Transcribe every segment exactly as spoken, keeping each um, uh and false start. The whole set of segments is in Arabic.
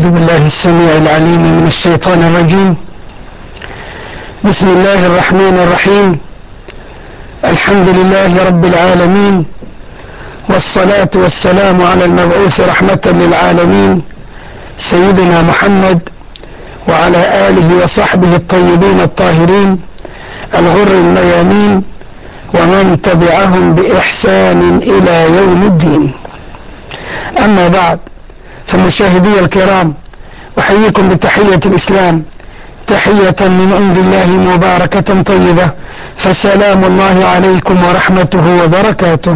أعوذ بالله السميع العليم من الشيطان الرجيم. بسم الله الرحمن الرحيم. الحمد لله رب العالمين، والصلاة والسلام على المبعوث رحمة للعالمين سيدنا محمد وعلى آله وصحبه الطيبين الطاهرين الغر الميامين ومن تبعهم بإحسان إلى يوم الدين. أما بعد، فمشاهدي الكرام، أحييكم بتحية الإسلام، تحية من عند الله مباركة طيبة، فسلام الله عليكم ورحمته وبركاته.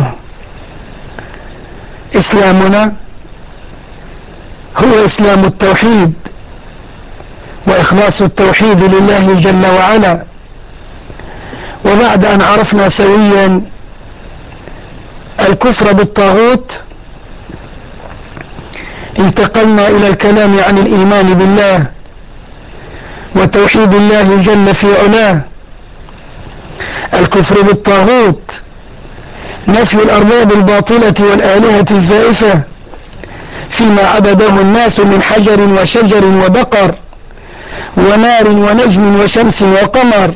إسلامنا هو إسلام التوحيد وإخلاص التوحيد لله جل وعلا. وبعد أن عرفنا سويا الكفر بالطاغوت، انتقلنا إلى الكلام عن الإيمان بالله وتوحيد الله جل في علاه. الكفر بالطاغوت نفي الأرباب الباطلة والآلهة الزائفة فيما عبده الناس من حجر وشجر وبقر ونار ونجم وشمس وقمر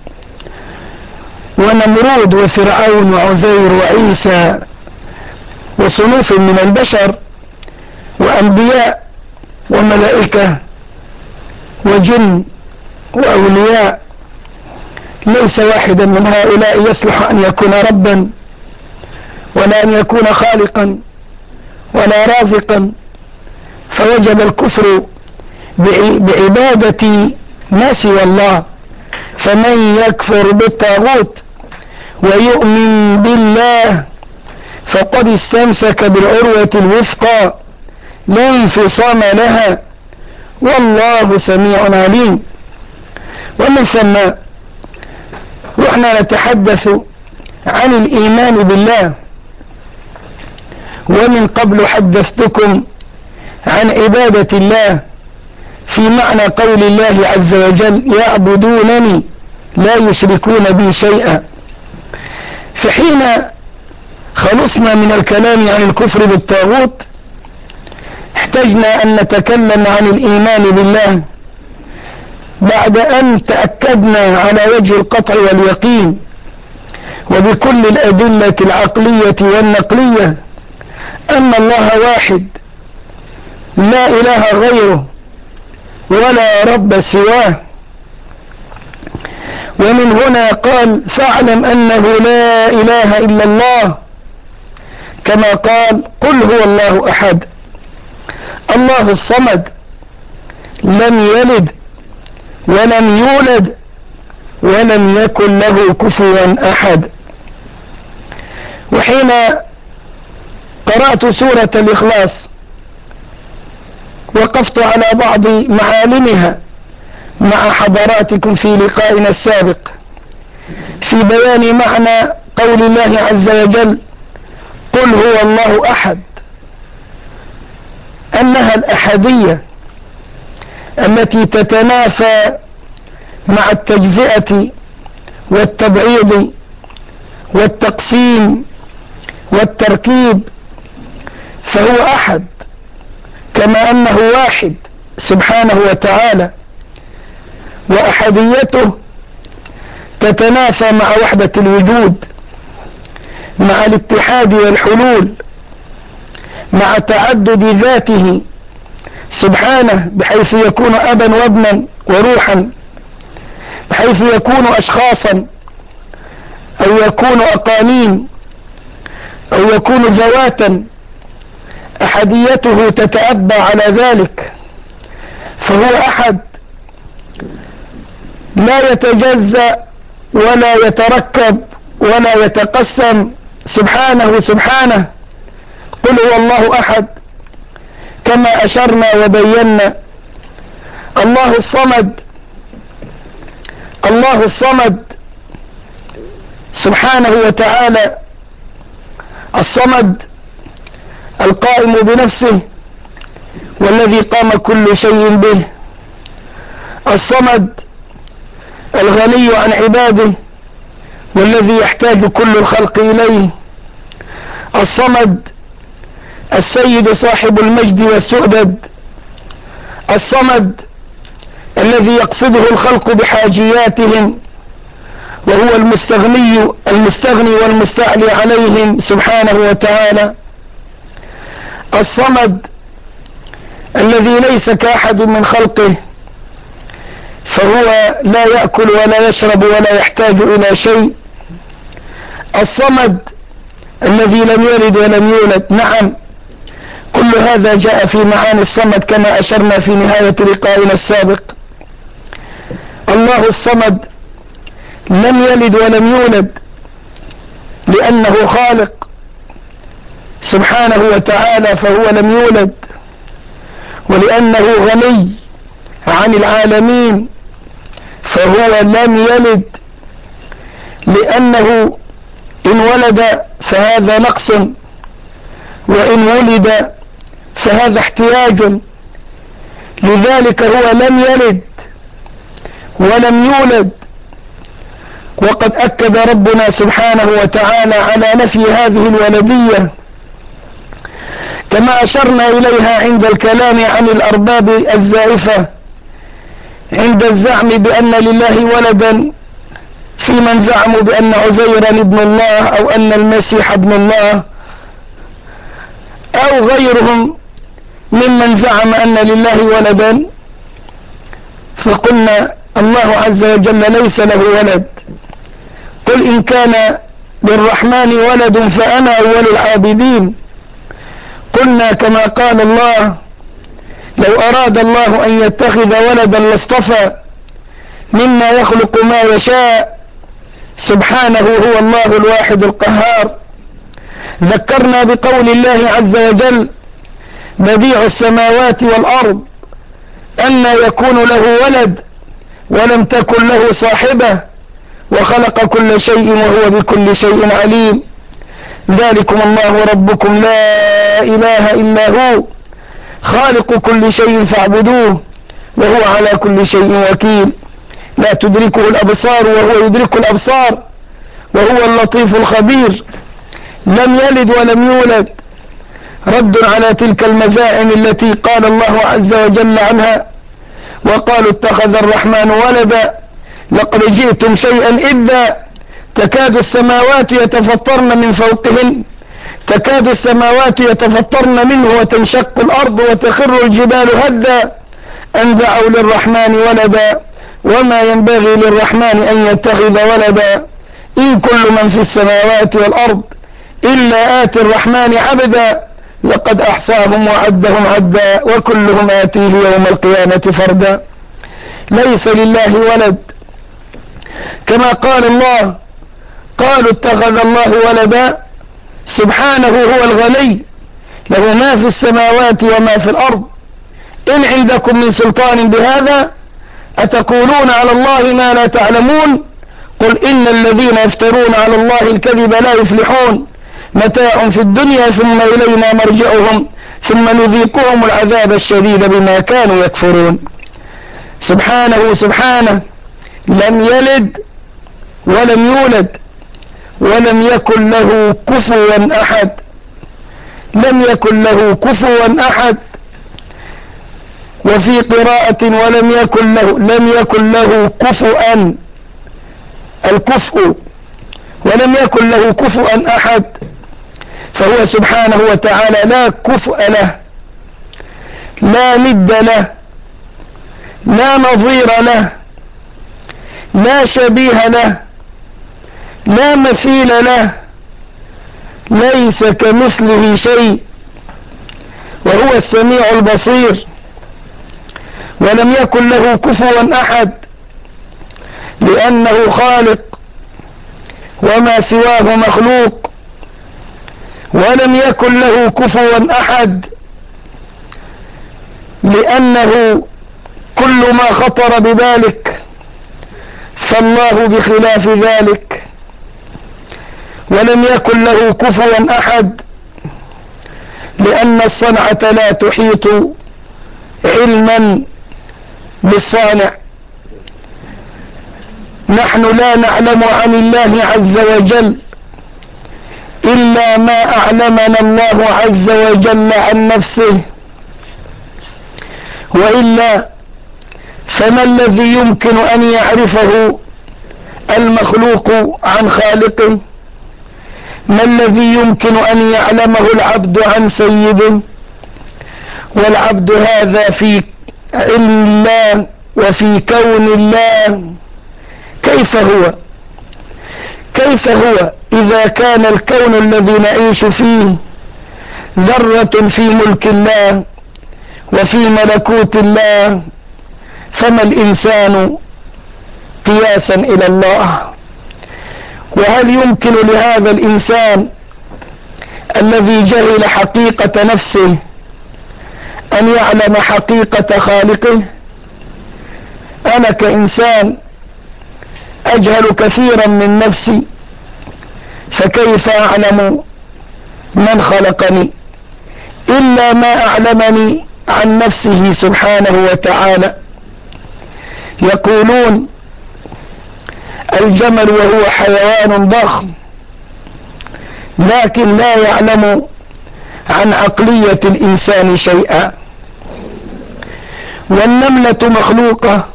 ونمرود وفرعون وعزير وعيسى وصنوف من البشر وأنبياء وملائكة وجن وأولياء. ليس واحدا من هؤلاء يصلح أن يكون ربا ولا أن يكون خالقا ولا رازقا، فوجب الكفر بعبادة ما سوى الله. فمن يكفر بالطاغوت ويؤمن بالله فقد استمسك بالعروة الوثقى لا انفصام لها، والله سميع عليم. ومن ثم رحنا نتحدث عن الإيمان بالله، ومن قبل حدثتكم عن عبادة الله في معنى قول الله عز وجل: يعبدونني لا يشركون بي شيئا. فحين خلصنا من الكلام عن الكفر بالطاغوت، احتجنا أن نتكلم عن الإيمان بالله بعد أن تأكدنا على وجه القطع واليقين وبكل الأدلة العقلية والنقلية أن الله واحد لا إله غيره ولا رب سواه. ومن هنا قال: فاعلم أنه لا إله إلا الله، كما قال: قل هو الله أحد الله الصمد لم يلد ولم يولد ولم يكن له كفوا أحد. وحين قرأت سورة الإخلاص وقفت على بعض معالمها مع حضراتكم في لقائنا السابق في بيان معنى قول الله عز وجل: قل هو الله أحد، أنها الأحدية التي تتنافى مع التجزئة والتبعيض والتقسيم والتركيب، فهو أحد كما أنه واحد سبحانه وتعالى. وأحديته تتنافى مع وحدة الوجود، مع الاتحاد والحلول، مع تعدد ذاته سبحانه، بحيث يكون أبا وابنا وروحا، بحيث يكون أشخاصا أو يكون أقانيم أو يكون ذواتا. أحديته تتأبى على ذلك، فهو أحد لا يتجزأ ولا يتركب ولا يتقسم سبحانه سبحانه. قل هو الله أحد، كما أشرنا وبينا. الله الصمد، الله الصمد سبحانه وتعالى، الصمد القائم بنفسه والذي قام كل شيء به، الصمد الغني عن عباده والذي يحتاج كل الخلق إليه، الصمد السيد صاحب المجد والسؤدد، الصمد الذي يقصده الخلق بحاجياتهم، وهو المستغني المستغني والمستعلي عليهم سبحانه وتعالى. الصمد الذي ليس كأحد من خلقه، فهو لا يأكل ولا يشرب ولا يحتاج إلى شيء. الصمد الذي لم يلد ولم يولد. نعم، كل هذا جاء في معاني الصمد كما أشرنا في نهاية لقائنا السابق. الله الصمد لم يلد ولم يولد لأنه خالق سبحانه وتعالى، فهو لم يولد، ولأنه غني عن العالمين فهو لم يلد، لأنه إن ولد فهذا نقص، وإن ولد فهذا احتياج، لذلك هو لم يلد ولم يولد. وقد أكد ربنا سبحانه وتعالى على نفي هذه الولدية كما أشرنا إليها عند الكلام عن الأرباب الزائفة، عند الزعم بأن لله ولدا، في من زعموا بأن عزيرا ابن الله أو أن المسيح ابن الله، أو غيرهم ممن زعم أن لله ولدا. فقلنا الله عز وجل ليس له ولد. قل إن كان للرحمن ولد فأنا أول العابدين. قلنا كما قال الله: لو أراد الله أن يتخذ ولدا لاصطفى مما يخلق ما يشاء، سبحانه هو الله الواحد القهار. ذكرنا بقول الله عز وجل: بديع السماوات والأرض أن يكون له ولد ولم تكن له صاحبة وخلق كل شيء وهو بكل شيء عليم. ذلكم الله ربكم لا إله إلا هو خالق كل شيء فاعبدوه وهو على كل شيء وكيل. لا تدركه الأبصار وهو يدرك الأبصار وهو اللطيف الخبير. لم يلد ولم يولد، رد على تلك المزاعم التي قال الله عز وجل عنها: وقالوا اتخذ الرحمن ولدا لقد جئتم شيئا إدا تكاد السماوات يتفطرن من فوقهن تكاد السماوات يتفطرن منه وتنشق الأرض وتخر الجبال هدا أن دعوا للرحمن ولدا وما ينبغي للرحمن أن يتخذ ولدا إن كل من في السماوات والأرض إلا آتي الرحمن عبدا لقد أحصاهم وعدهم عدا وكلهم آتيه يوم القيامة فردا. ليس لله ولد كما قال الله: قالوا اتخذ الله ولدا. سبحانه هو الغني، له ما في السماوات وما في الأرض. إن عندكم من سلطان بهذا أتقولون على الله ما لا تعلمون. قل إن الذين يفترون على الله الكذب لا يفلحون. متاع في الدنيا ثم إلينا مرجعهم ثم نذيقهم العذاب الشديد بما كانوا يكفرون. سبحانه سبحانه لم يلد ولم يولد ولم يكن له كفوا أحد. لم يكن له كفوا أحد. وفي قراءة ولم يكن له لم يكن له كفوا، الكفء، ولم يكن له كفوا أحد. فهو سبحانه وتعالى لا كفء له، لا ند له، لا نظير له، لا شبيه له، لا مثيل له، ليس كمثله شيء، وهو السميع البصير. ولم يكن له كفوا أحد لأنه خالق وما سواه مخلوق. ولم يكن له كفوا أحد لأنه كل ما خطر ببالك فالله بخلاف ذلك. ولم يكن له كفوا أحد لأن الصنعة لا تحيط علما بالصانع. نحن لا نعلم عن الله عز وجل إلا ما أعلمنا الله عز وجل عن نفسه. وإلا فما الذي يمكن أن يعرفه المخلوق عن خالقه؟ ما الذي يمكن أن يعلمه العبد عن سيده؟ والعبد هذا في علم الله وفي كون الله، كيف هو كيف هو إذا كان الكون الذي نعيش فيه ذرة في ملك الله وفي ملكوت الله، فما الإنسان قياسا إلى الله؟ وهل يمكن لهذا الإنسان الذي جهل حقيقة نفسه أن يعلم حقيقة خالقه؟ أنا كإنسان أجهل كثيرا من نفسي، فكيف أعلم من خلقني إلا ما أعلمني عن نفسه سبحانه وتعالى. يقولون الجمل وهو حيوان ضخم لكن لا يعلم عن عقلية الإنسان شيئا، والنملة مخلوقة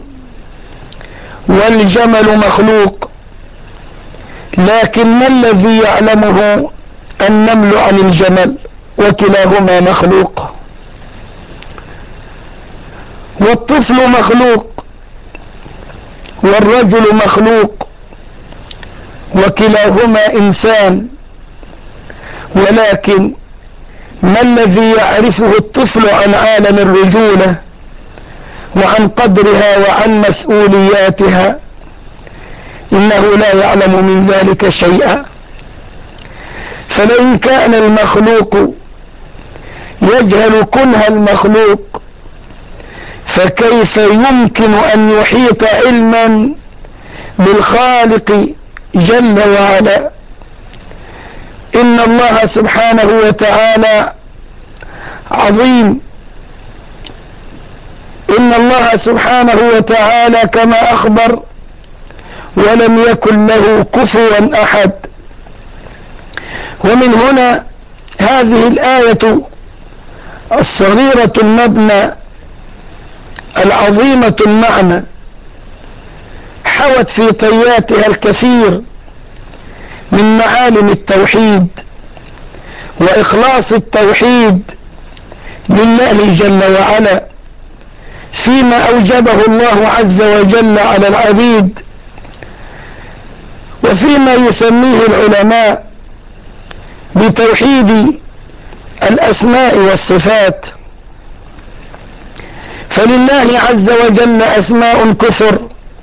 والجمل مخلوق، لكن ما الذي يعلمه النمل عن الجمل؟ وكلاهما مخلوق. والطفل مخلوق والرجل مخلوق، وكلاهما إنسان، ولكن ما الذي يعرفه الطفل عن عالم الرجولة وعن قدرها وعن مسؤولياتها؟ إنه لا يعلم من ذلك شيئا. فلئن كان المخلوق يجهل كنه المخلوق، فكيف يمكن أن يحيط علما بالخالق جل وعلا؟ إن الله سبحانه وتعالى عظيم، إن الله سبحانه وتعالى كما أخبر ولم يكن له كفوا أحد. ومن هنا هذه الآية الصغيرة المبنى العظيمة المعنى حوت في طياتها الكثير من معالم التوحيد وإخلاص التوحيد لله جل وعلا فيما أوجبه الله عز وجل على العبيد، وفيما يسميه العلماء بتوحيد الأسماء والصفات. فلله عز وجل أسماء كثر،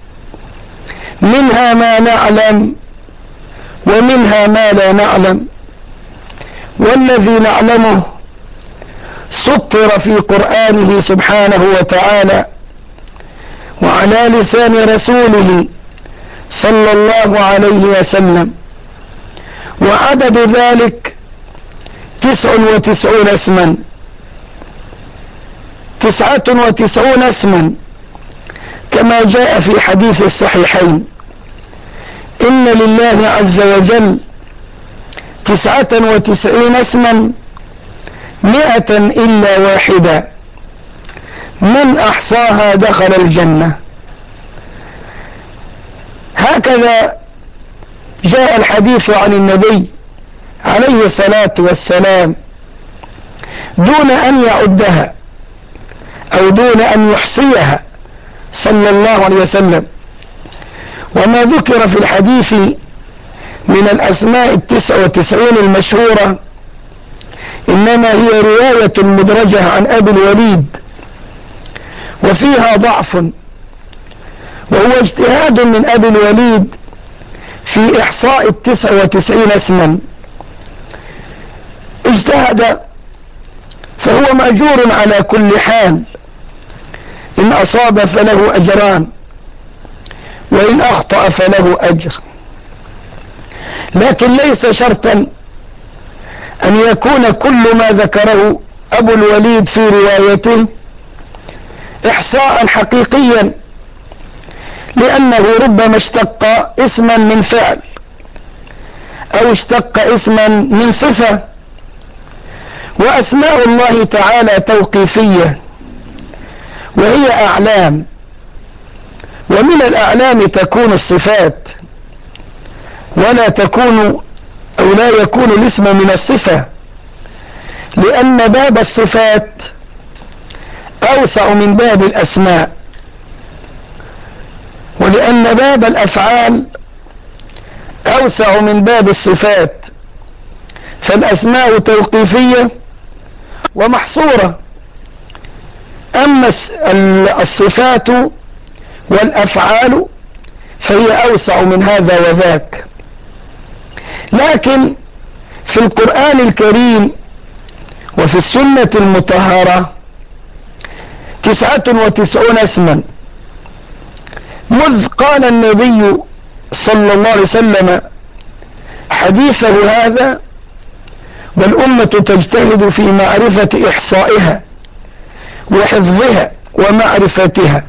منها ما نعلم ومنها ما لا نعلم، والذي نعلمه سطر في قرآنه سبحانه وتعالى وعلى لسان رسوله صلى الله عليه وسلم، وعدد ذلك تسع وتسعون اسما تسعة وتسعون اسما كما جاء في حديث الصحيحين: إن لله عز وجل تسعة وتسعين اسما مئة إلا واحدة، من أحصاها دخل الجنة. هكذا جاء الحديث عن النبي عليه الصلاة والسلام دون أن يعدها أو دون أن يحصيها صلى الله عليه وسلم. وما ذكر في الحديث من الأسماء التسع وتسعين المشهورة إنما هي رواية مدرجة عن أبي الوليد، وفيها ضعف، وهو اجتهاد من أبي الوليد في إحصاء التسع وتسعين اسما. اجتهد فهو مأجور على كل حال، إن أصاب فله أجران وإن أخطأ فله أجر، لكن ليس شرطا أن يكون كل ما ذكره أبو الوليد في روايته إحصاء حقيقيا، لأنه ربما اشتق اسما من فعل أو اشتق اسما من صفة، وأسماء الله تعالى توقيفية، وهي أعلام، ومن الأعلام تكون الصفات، ولا تكون أو لا يكون الاسم من الصفة، لأن باب الصفات أوسع من باب الأسماء، ولأن باب الأفعال أوسع من باب الصفات، فالأسماء توقيفية ومحصورة، أما الصفات والأفعال فهي أوسع من هذا وذاك. لكن في القرآن الكريم وفي السنة المطهرة تسعة وتسعون اسما، مذ قال النبي صلى الله عليه وسلم حديثه هذا والأمة تجتهد في معرفة إحصائها وحفظها ومعرفتها،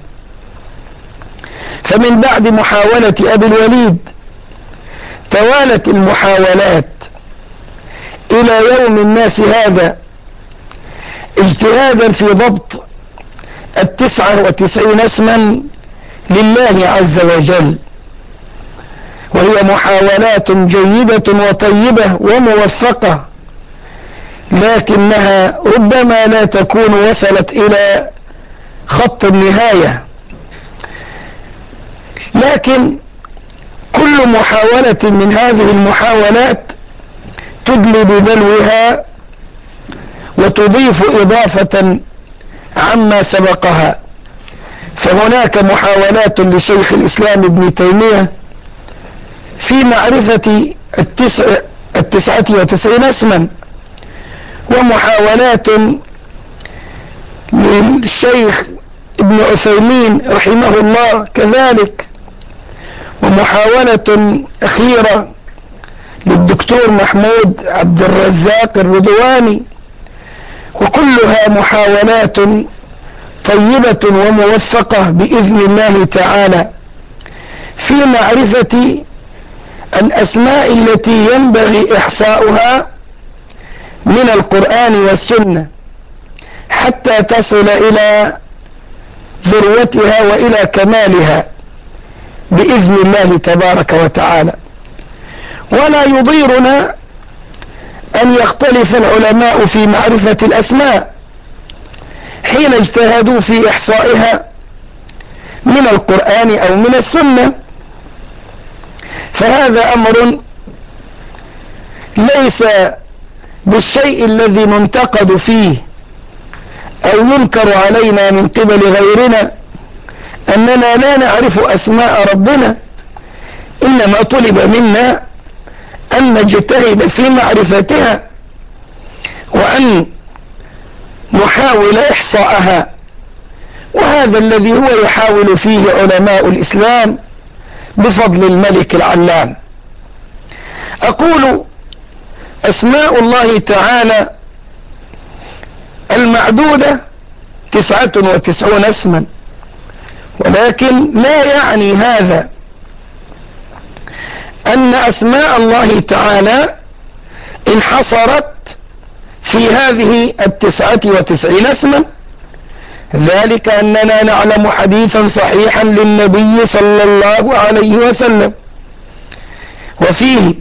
فمن بعد محاولة أبي الوليد توالت المحاولات إلى يوم الناس هذا اجتهادا في ضبط التسعة وتسعين اسما لله عز وجل، وهي محاولات جيدة وطيبة وموفقة، لكنها ربما لا تكون وصلت إلى خط النهاية. لكن كل محاولة من هذه المحاولات تدلي بدلوها وتضيف إضافة عما سبقها. فهناك محاولات لشيخ الإسلام ابن تيمية في معرفة التسع التسعة وتسعين اسما، ومحاولات للشيخ ابن عثيمين رحمه الله كذلك، ومحاولة أخيرة للدكتور محمود عبد الرزاق الرضواني، وكلها محاولات طيبة وموفقة بإذن الله تعالى في معرفة الأسماء التي ينبغي إحصاؤها من القرآن والسنة حتى تصل إلى ذروتها وإلى كمالها بإذن الله تبارك وتعالى. ولا يضيرنا أن يختلف العلماء في معرفة الأسماء حين اجتهدوا في إحصائها من القرآن أو من السنة، فهذا أمر ليس بالشيء الذي ننتقد فيه أو ينكر علينا من قبل غيرنا أننا لا نعرف أسماء ربنا، إنما طلب منا أن نجتهد في معرفتها وأن نحاول إحصاءها، وهذا الذي هو يحاول فيه علماء الإسلام بفضل الملك العلام. أقول أسماء الله تعالى المعدودة تسعة وتسعون اسما، ولكن لا يعني هذا أن أسماء الله تعالى انحصرت في هذه التسعة وتسعين اسما، ذلك أننا نعلم حديثا صحيحا للنبي صلى الله عليه وسلم وفيه: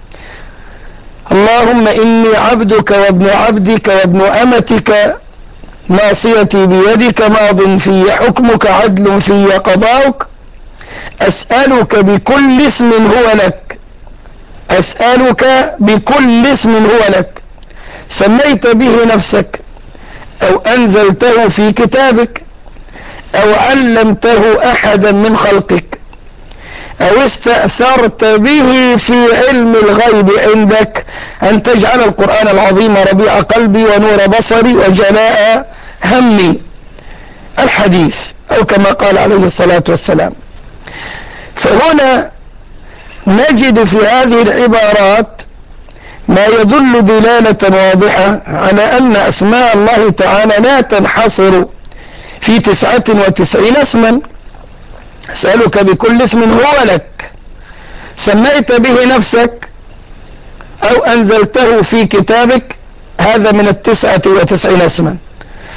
اللهم إني عبدك وابن عبدك وابن أمتك ناصيتي بيدك ماض في حكمك عدل في قضاؤك أسألك بكل اسم هو لك أسألك بكل اسم هو لك سميت به نفسك أو أنزلته في كتابك أو علمته أحدا من خلقك أو استأثرت به في علم الغيب عندك أن تجعل القرآن العظيم ربيع قلبي ونور بصري وجلاء همي. الحديث، أو كما قال عليه الصلاة والسلام. فهنا نجد في هذه العبارات ما يدل دلالة واضحة على أن أسماء الله تعالى لا تنحصر في تسعة وتسعين اسما. أسألك بكل اسم هو لك سميت به نفسك أو أنزلته في كتابك، هذا من التسعة وتسعين اسما.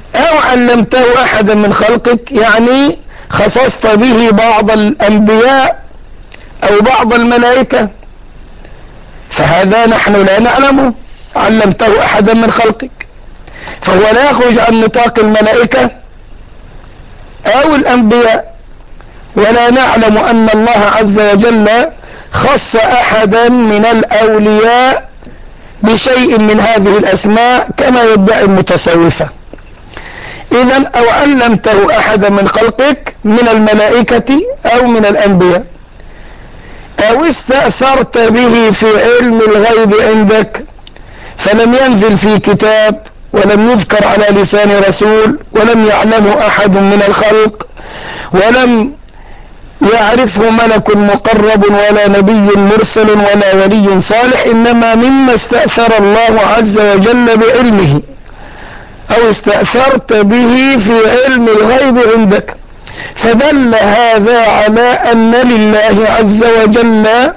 أو علمته أحدا من خلقك يعني خصصت به بعض الأنبياء أو بعض الملائكة، فهذا نحن لا نعلمه. علمته أحدا من خلقك، فهو لا يخرج عن نطاق الملائكة أو الأنبياء، ولا نعلم أن الله عز وجل خص أحدا من الأولياء بشيء من هذه الأسماء كما يدعي المتصوفة. إذن أو علمته أحدا من خلقك من الملائكة أو من الأنبياء، أو استأثرت به في علم الغيب عندك فلم ينزل في كتاب ولم يذكر على لسان رسول ولم يعلمه أحد من الخلق ولم يعرفه ملك مقرب ولا نبي مرسل ولا ولي صالح، إنما مما استأثر الله عز وجل بعلمه أو استأثرت به في علم الغيب عندك. فدل هذا على أن لله عز وجل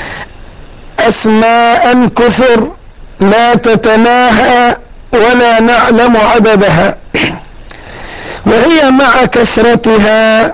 أسماء كثر لا تتناهى ولا نعلم عددها، وهي مع كثرتها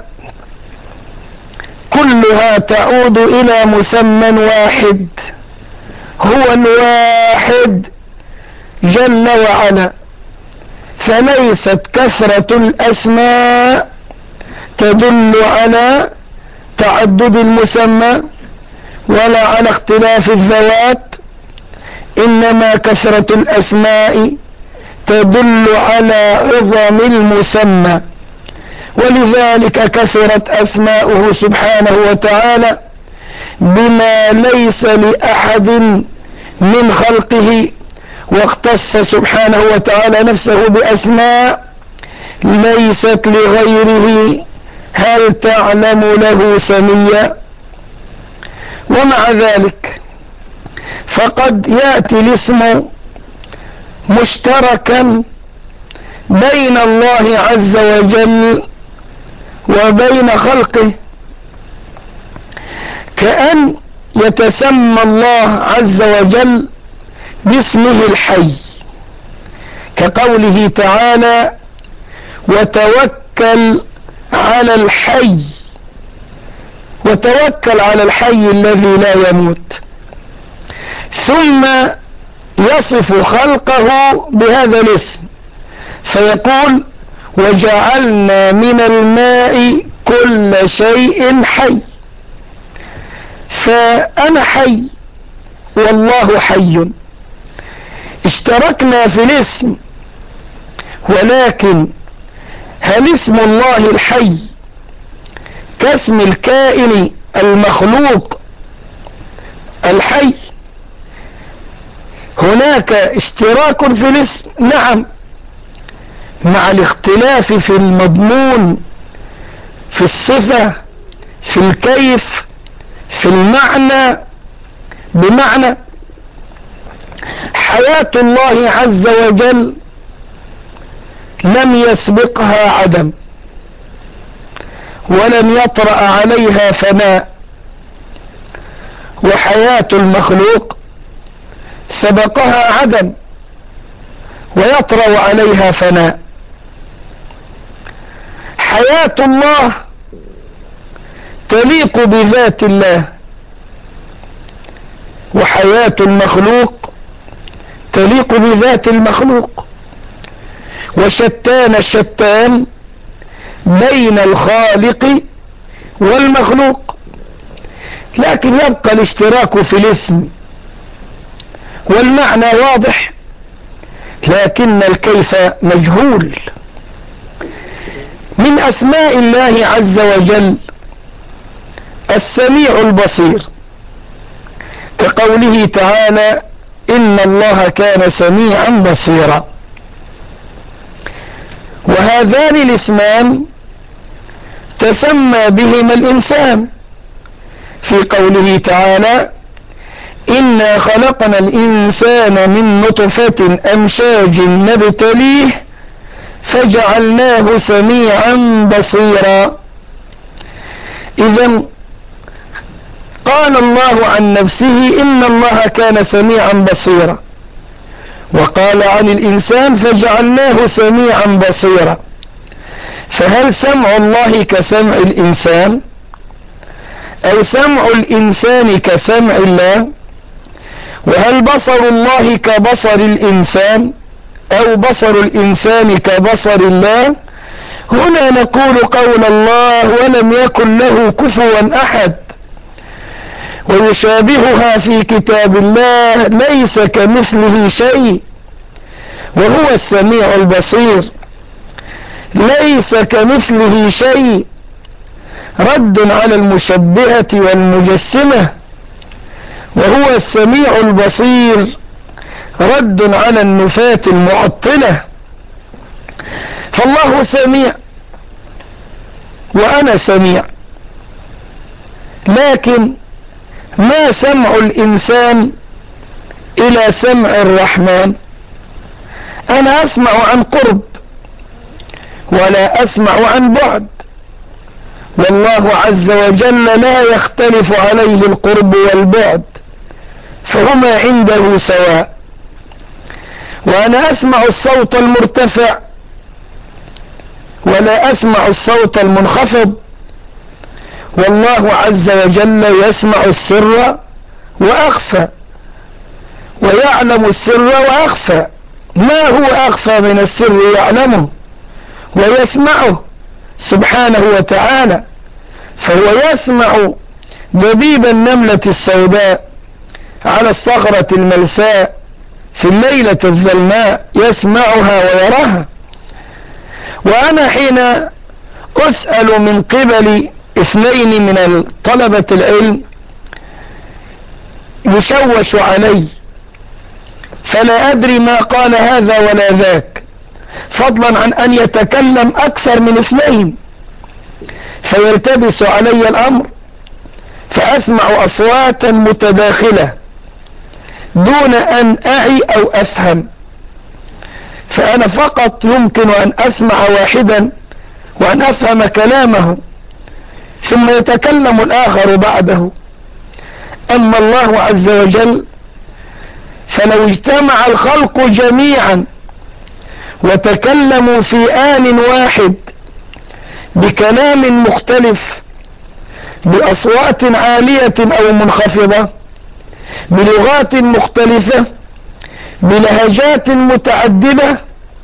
كلها تعود إلى مسمى واحد هو الواحد جل وعلا. فليست كثرة الأسماء تدل على تعدد المسمى ولا على اختلاف الذوات، إنما كثرة الأسماء تدل على عظم المسمى، ولذلك كثرت أسماؤه سبحانه وتعالى بما ليس لأحد من خلقه، واختص سبحانه وتعالى نفسه بأسماء ليست لغيره. هل تعلم له سميا؟ ومع ذلك فقد يأتي الاسم مشتركا بين الله عز وجل وبين خلقه، كأن يتسمى الله عز وجل باسمه الحي، كقوله تعالى وتوكل على الحي، وتوكل على الحي الذي لا يموت، ثم يصف خلقه بهذا الاسم فيقول وجعلنا من الماء كل شيء حي. فأنا حي والله حي، اشتركنا في الاسم، ولكن هل اسم الله الحي كاسم الكائن المخلوق الحي؟ هناك اشتراك في الاسم، نعم، مع الاختلاف في المضمون، في الصفة، في الكيف، في المعنى. بمعنى حياة الله عز وجل لم يسبقها عدم ولم يطرأ عليها فناء، وحياة المخلوق سبقها عدم ويطرأ عليها فناء. حياة الله تليق بذات الله، وحياة المخلوق تليق بذات المخلوق، وشتان الشتان بين الخالق والمخلوق، لكن يبقى الاشتراك في الاسم والمعنى واضح، لكن الكيف مجهول. من أسماء الله عز وجل السميع البصير، كقوله تعالى إن الله كان سميعا بصيرا. وهذان الاسمان تسمى بهما الإنسان في قوله تعالى إنا خلقنا الإنسان من نطفة أمشاج نبتليه فجعلناه سميعا بصيرا. إذن قال الله عن نفسه إن الله كان سميعا بصيرا، وقال عن الإنسان فجعلناه سميعا بصيرا. فهل سمع الله كسمع الإنسان أو سمع الإنسان كسمع الله؟ وهل بصر الله كبصر الإنسان أو بصر الإنسان كبصر الله؟ هنا نقول قول الله ولم يكن له كفوا أحد. ويشابهها في كتاب الله ليس كمثله شيء وهو السميع البصير. ليس كمثله شيء رد على المشبهة والمجسمة، وهو السميع البصير رد على النفاة المعطلة. فالله سميع وأنا سميع، لكن ما سمع الإنسان إلى سمع الرحمن. أنا أسمع عن قرب ولا أسمع عن بعد، والله عز وجل لا يختلف عليه القرب والبعد، فهما عنده سواء. وأنا أسمع الصوت المرتفع ولا أسمع الصوت المنخفض، والله عز وجل يسمع السر وأخفى ويعلم السر وأخفى. ما هو أخفى من السر يعلمه ويسمعه سبحانه وتعالى. فهو يسمع دبيب النملة السوداء على الصخرة الملساء في الليلة الظلماء، يسمعها ويراها. وأنا حين أسأل من قبل اثنين من طلبة العلم يشوش علي، فلا أدري ما قال هذا ولا ذاك، فضلا عن أن يتكلم أكثر من اثنين، فيلتبس علي الأمر، فأسمع أصواتا متداخلة دون أن أعي أو أفهم. فأنا فقط يمكن أن أسمع واحدا وأن أفهم كلامه ثم يتكلم الآخر بعده. أما الله عز وجل فلو اجتمع الخلق جميعا وتكلموا في آن واحد بكلام مختلف بأصوات عالية أو منخفضة بلغات مختلفة بلهجات متعددة،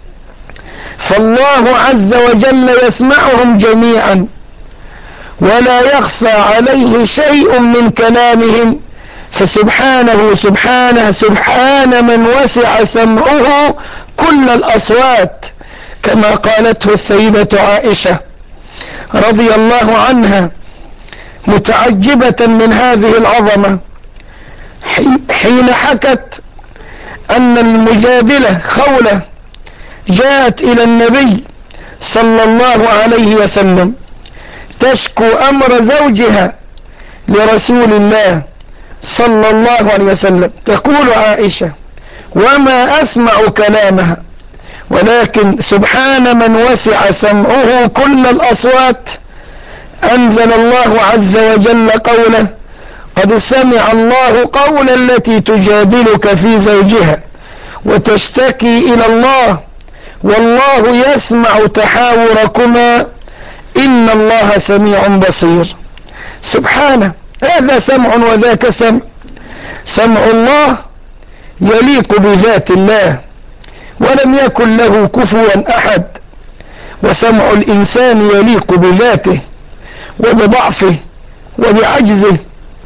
فالله عز وجل يسمعهم جميعا ولا يخفى عليه شيء من كلامهم. فسبحانه سبحانه سبحان من وسع سمعه كل الأصوات، كما قالته السيدة عائشة رضي الله عنها متعجبة من هذه العظمة حين حكت أن المجادلة خولة جاءت إلى النبي صلى الله عليه وسلم تشكو أمر زوجها لرسول الله صلى الله عليه وسلم، تقول عائشة وما أسمع كلامها، ولكن سبحان من وسع سمعه كل الأصوات أنزل الله عز وجل قوله قد سمع الله قول التي تجادلك في زوجها وتشتكي إلى الله والله يسمع تحاوركما إن الله سميع بصير. سبحانه، هذا سمع وذاك سمع. سمع الله يليق بذات الله ولم يكن له كفوا أحد، وسمع الإنسان يليق بذاته وبضعفه وبعجزه.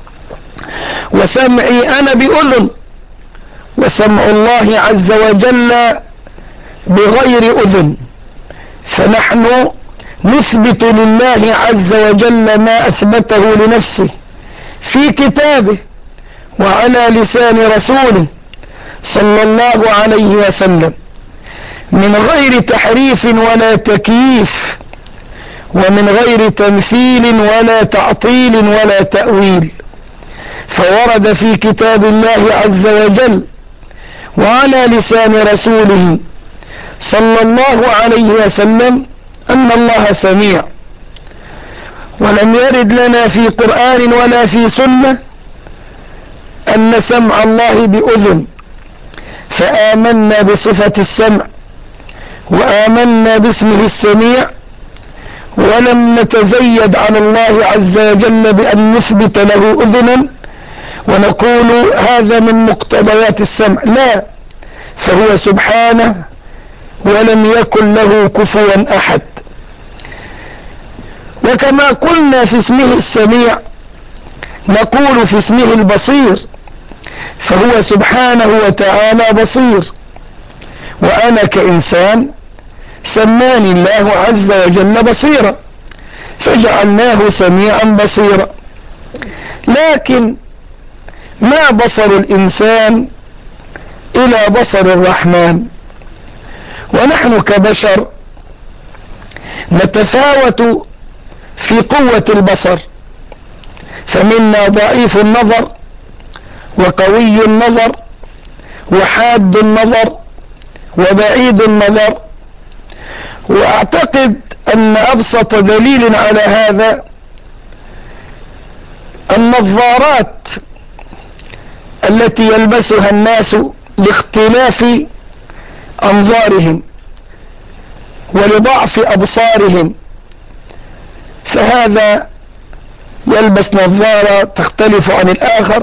وسمعي أنا بأذن، وسمع الله عز وجل بغير أذن، فنحن نثبت لله عز وجل ما أثبته لنفسه في كتابه وعلى لسان رسوله صلى الله عليه وسلم من غير تحريف ولا تكييف ومن غير تمثيل ولا تعطيل ولا تأويل. فورد في كتاب الله عز وجل وعلى لسان رسوله صلى الله عليه وسلم أن الله سميع، ولم يرد لنا في قرآن ولا في سنة أن سمع الله بأذن، فآمنا بصفة السمع وآمنا باسمه السميع، ولم نتزيد على الله عز وجل بأن نثبت له أذنا ونقول هذا من مقتضيات السمع، لا، فهو سبحانه ولم يكن له كفوا أحد. وكما قلنا في اسمه السميع نقول في اسمه البصير، فهو سبحانه وتعالى بصير، وأنا كإنسان سماني الله عز وجل بصيرا فجعلناه سميعا بصيرا. لكن ما بصر الإنسان إلى بصر الرحمن، ونحن كبشر نتفاوت في قوة البصر، فمنا ضعيف النظر وقوي النظر وحاد النظر وبعيد النظر. واعتقد ان ابسط دليل على هذا النظارات التي يلبسها الناس لاختلاف انظارهم ولضعف ابصارهم، فهذا يلبس نظارة تختلف عن الاخر،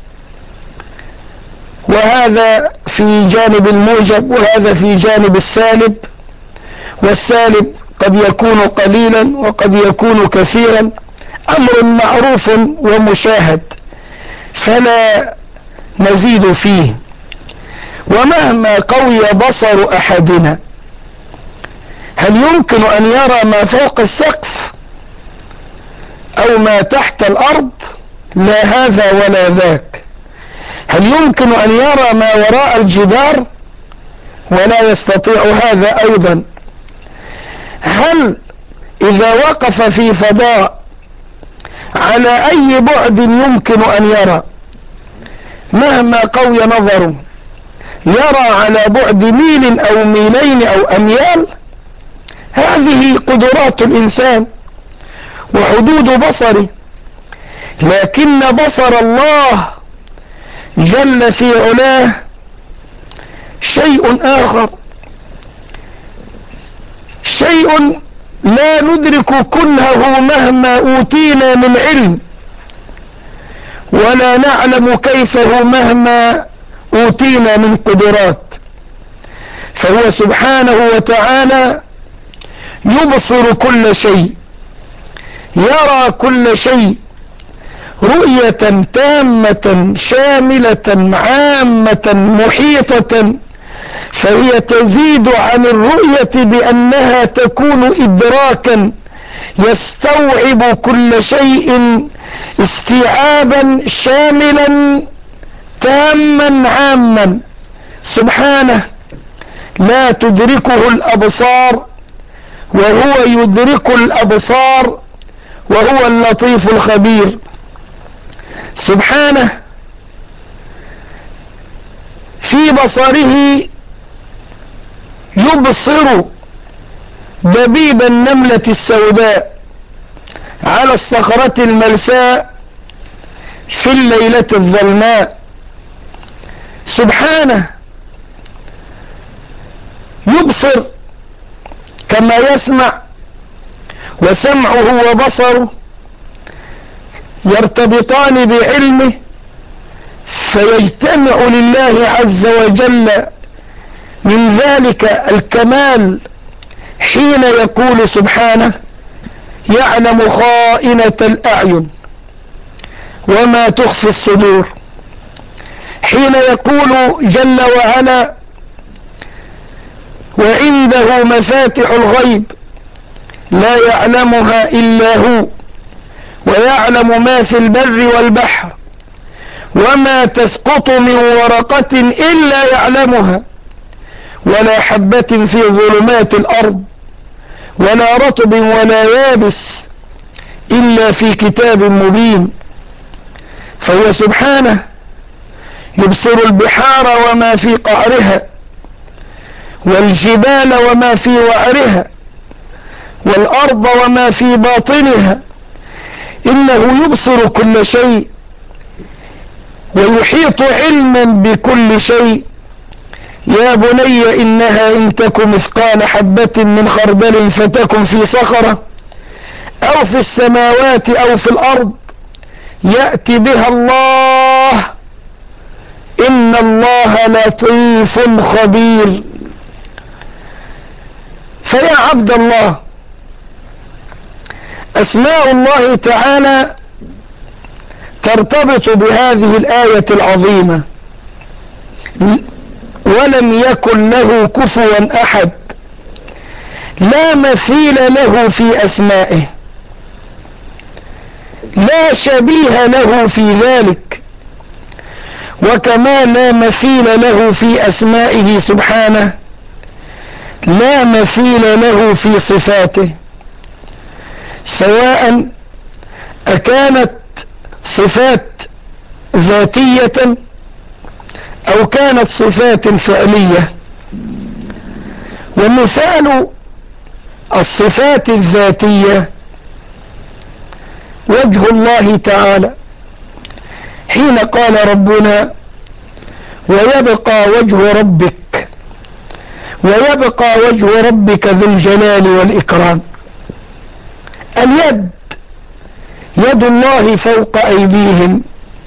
وهذا في جانب الموجب وهذا في جانب السالب، والسالب قد يكون قليلا وقد يكون كثيرا، امر معروف ومشاهد فلا نزيد فيه. ومهما قوي بصر احدنا هل يمكن ان يرى ما فوق السقف او ما تحت الارض؟ لا هذا ولا ذاك. هل يمكن ان يرى ما وراء الجدار؟ ولا يستطيع هذا ايضا. هل اذا وقف في فضاء على اي بعد يمكن ان يرى مهما قوي نظره يرى على بعد ميل او ميلين او اميال؟ هذه قدرات الانسان وحدود بصره. لكن بصر الله جل في علاه شيء اخر، شيء لا ندرك كنهه مهما اوتينا من علم، ولا نعلم كيفه مهما اوتينا من قدرات. فهو سبحانه وتعالى يبصر كل شيء، يرى كل شيء رؤية تامة شاملة عامة محيطة، فهي تزيد عن الرؤية بأنها تكون إدراكا يستوعب كل شيء استيعابا شاملا تاما عاما. سبحانه لا تدركه الأبصار وهو يدرك الأبصار وهو اللطيف الخبير. سبحانه في بصره يبصر دبيب النملة السوداء على الصخرة الملساء في الليلة الظلماء. سبحانه يبصر كما يسمع، وسمعه وبصره يرتبطان بعلمه، فيجتمع لله عز وجل من ذلك الكمال حين يقول سبحانه يعلم خائنة الأعين وما تخفي الصدور، حين يقول جل وعلا وعنده مفاتح الغيب لا يعلمها إلا هو ويعلم ما في البر والبحر وما تسقط من ورقة إلا يعلمها ولا حبة في ظلمات الأرض ولا رطب ولا يابس إلا في كتاب مبين. فهو سبحانه يبصر البحار وما في قعرها والجبال وما في وعرها والأرض وما في باطنها، إنه يبصر كل شيء ويحيط علما بكل شيء، يا بني إنها إن تك مثقال حبة من خردل فتكن في صخرة أو في السماوات أو في الأرض يأتي بها الله إن الله لطيف خبير. فيا عبد الله، أسماء الله تعالى ترتبط بهذه الآية العظيمة، ولم يكن له كفوا أحد، لا مثيل له في أسمائه، لا شبيه له في ذلك، وكما لا مثيل له في أسمائه سبحانه لا مثيل له في صفاته، سواء أكانت صفات ذاتية أو كانت صفات فعلية. ومثال الصفات الذاتية وجه الله تعالى حين قال ربنا ويبقى وجه ربك ويبقى وجه ربك ذو الجلال والإكرام. اليد، يد الله فوق أيديهم.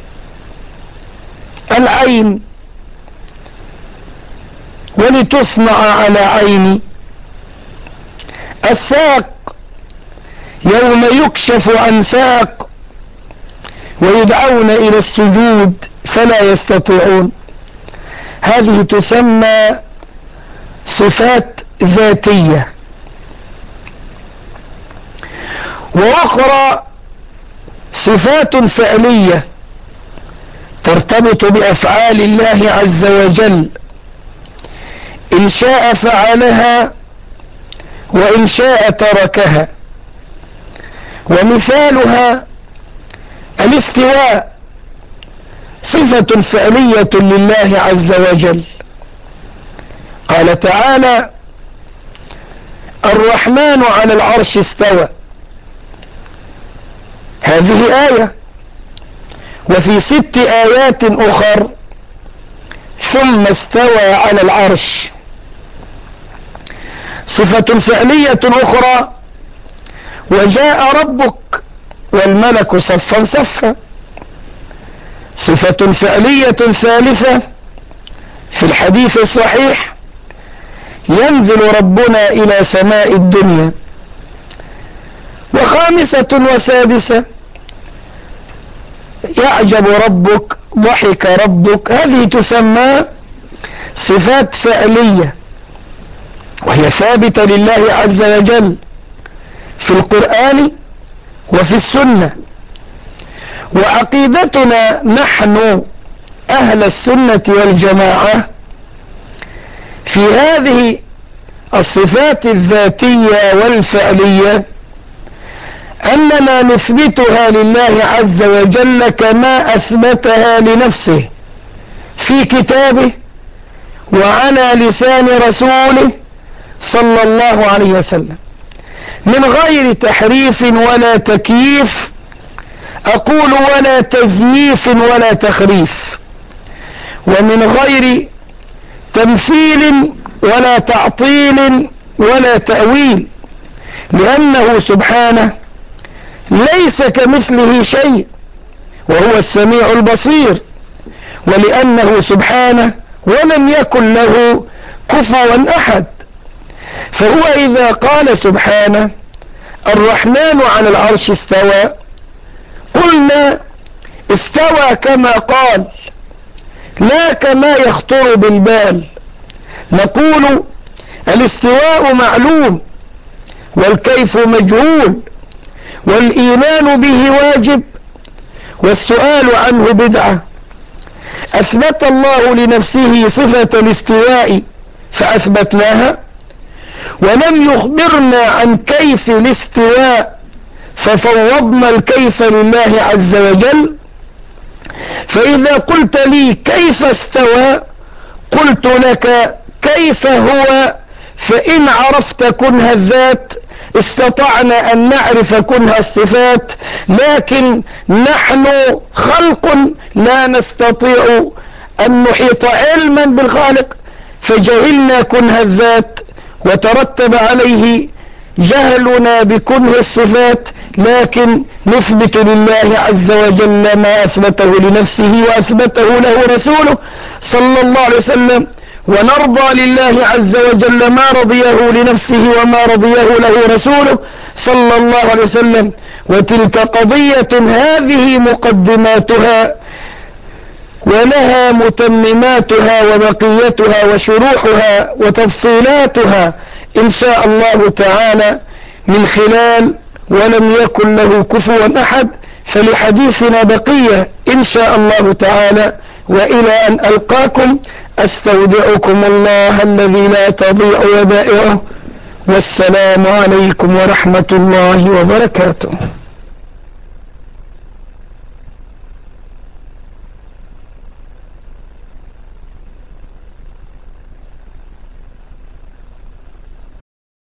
العين، ولتصنع على عيني. الساق، يوم يكشف عن ساق ويدعون إلى السجود فلا يستطيعون. هذه تسمى صفات ذاتية. وأخرى صفات فعلية ترتبط بأفعال الله عز وجل، إن شاء فعلها وإن شاء تركها. ومثالها الاستواء، صفة فعلية لله عز وجل. قال تعالى الرحمن على العرش استوى، هذه آية. وفي ست آيات أخر ثم استوى على العرش، صفة فعلية أخرى وجاء ربك والملك صفا صفا، صفة فعلية ثالثة في الحديث الصحيح ينزل ربنا إلى سماء الدنيا. وخامسة وسادسة يعجب ربك ضحك ربك، هذه تسمى صفات فعلية وهي ثابتة لله عز وجل في القرآن وفي السنة. وعقيدتنا نحن أهل السنة والجماعة في هذه الصفات الذاتية والفعلية أننا نثبتها لله عز وجل كما أثبتها لنفسه في كتابه وعلى لسان رسوله صلى الله عليه وسلم، من غير تحريف ولا تكييف، أقول ولا تزييف ولا تخريف، ومن غير تمثيل ولا تعطيل ولا تأويل، لأنه سبحانه ليس كمثله شيء وهو السميع البصير، ولأنه سبحانه ولم يكن له كفوا أحد. فهو إذا قال سبحانه الرحمن على العرش استوى، قلنا استوى كما قال لا كما يخطر بالبال. نقول الاستواء معلوم والكيف مجهول، والإيمان به واجب والسؤال عنه بدعة. أثبت الله لنفسه صفة الاستواء فأثبتناها، ولم يخبرنا عن كيف الاستواء ففوضنا الكيف لله عز وجل. فإذا قلت لي كيف استوى قلت لك كيف هو، فإن عرفت كنه الذات استطعنا أن نعرف كنه الصفات، لكن نحن خلق لا نستطيع أن نحيط علما بالخالق، فجهلنا كنه الذات وترتب عليه جهلنا بكنه الصفات، لكن نثبت لله عز وجل ما أثبته لنفسه وأثبته له رسوله صلى الله عليه وسلم، ونرضى لله عز وجل ما رضيه لنفسه وما رضيه له رسوله صلى الله عليه وسلم. وتلك قضية هذه مقدماتها، ولها متمماتها وبقيتها وشروحها وتفصيلاتها إن شاء الله تعالى من خلال ولم يكن له كفوا أحد. فلحديثنا بقية إن شاء الله تعالى، وإلى أن ألقاكم أستودعكم الله الذي لا تضيع ودائعه، والسلام عليكم ورحمة الله وبركاته.